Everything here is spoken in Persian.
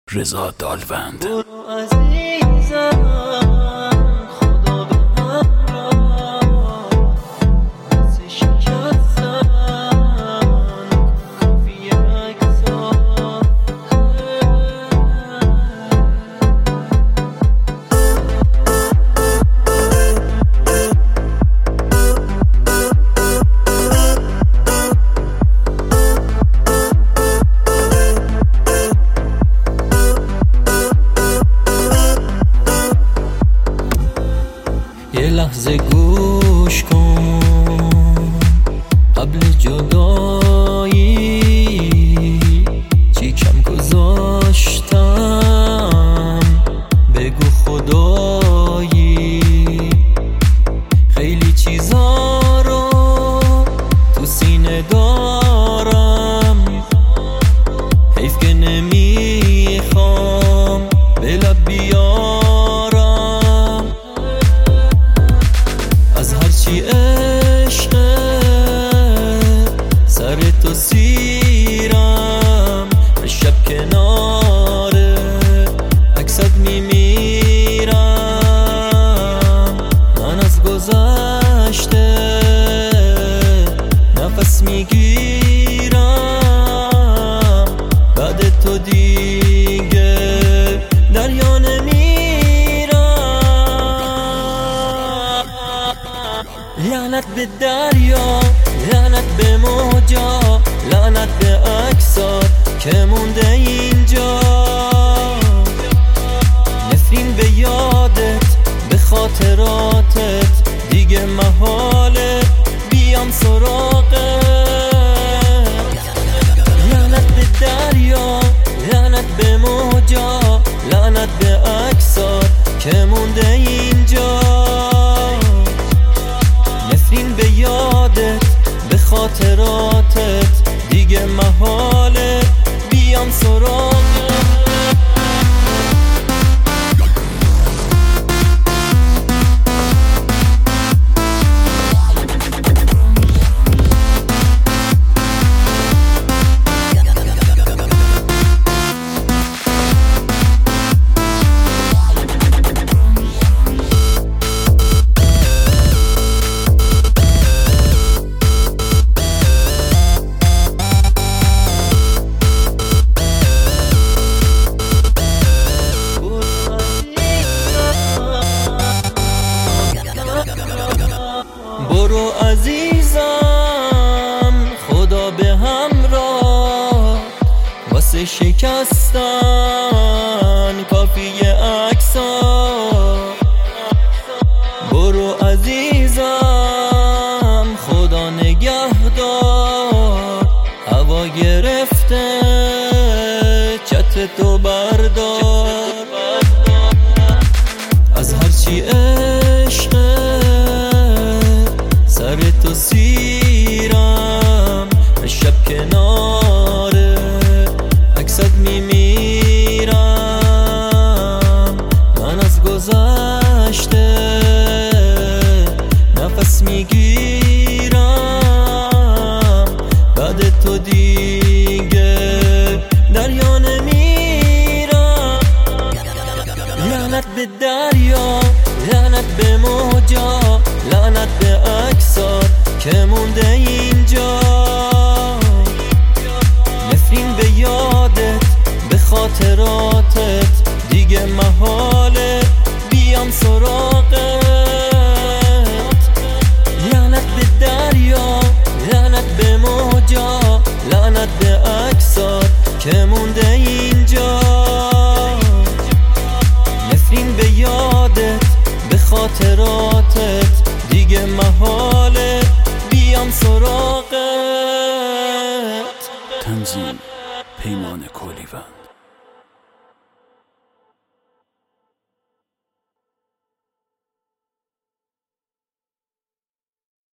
رضا دالوند. یه لحظه گوش کن قبل جدایی چی کم گذاشتم بگو خدایی خیلی چیزا رو تو سینه دارم حیف که نمیخوام به لب بیارم از هرچی عشقه سر تو سیرم به شب کناره عکست میمیرم من از گذشته نفس میگیرم بعد تو دیگه دریا لعنت به دریا، لعنت به موجا، لعنت به عکسات که مونده اینجا. نفرین به یادت، به خاطراتت، دیگه محاله بیام سراغت. لعنت به دریا، لعنت به موجا، لعنت به عکسات که مونده اینجا. نفرین به یادت، به خاطراتت، دیگه محاله بیام سراغت. برو عزیزم خدا به همراه واسه شکستن کافیه عکس‌ها. برو عزیزم خدا نگهدار هوا گرفته چت تو بردار. از هرچی عشقه سر تو سیرم به شب کناره عکست میمیرم من از گذشته نفس میگیرم بعد تو دیگه دریا نمیرم. لعنت به دریا، لعنت به موجا، لعنت به عکسات که مونده اینجا. نفرین به یادت، به خاطراتت، دیگه محاله بیام سراغت. لعنت به دریا، لعنت به موجا، لعنت به عکسات که مونده اینجا. نفرین به یادت، به خاطراتت، دیگه محاله بیام سراغت. تنظیم پیمان کولیوند.